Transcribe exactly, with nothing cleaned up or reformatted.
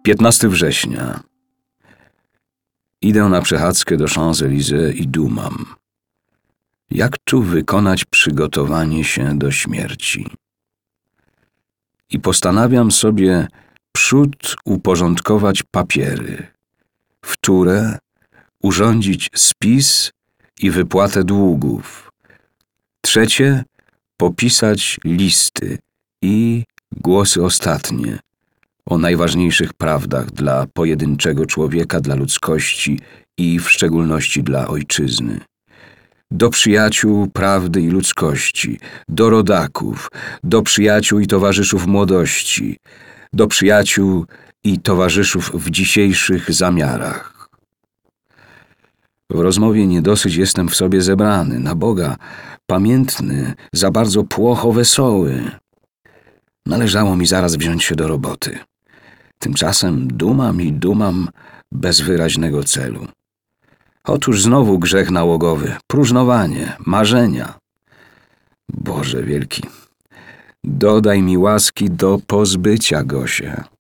piętnastego września. Idę na przechadzkę do Champs-Élysées i dumam. Jak tu wykonać przygotowanie się do śmierci? I postanawiam sobie przód uporządkować papiery, wtóre urządzić spis i wypłatę długów, trzecie popisać listy i głosy ostatnie o najważniejszych prawdach dla pojedynczego człowieka, dla ludzkości i w szczególności dla ojczyzny. Do przyjaciół prawdy i ludzkości, do rodaków, do przyjaciół i towarzyszów młodości, do przyjaciół i towarzyszów w dzisiejszych zamiarach. W rozmowie niedosyć jestem w sobie zebrany, na Boga, pamiętny, za bardzo płocho wesoły. Należało mi zaraz wziąć się do roboty. Tymczasem dumam i dumam bez wyraźnego celu. Otóż znowu grzech nałogowy, próżnowanie, marzenia. Boże wielki, dodaj mi łaski do pozbycia go się.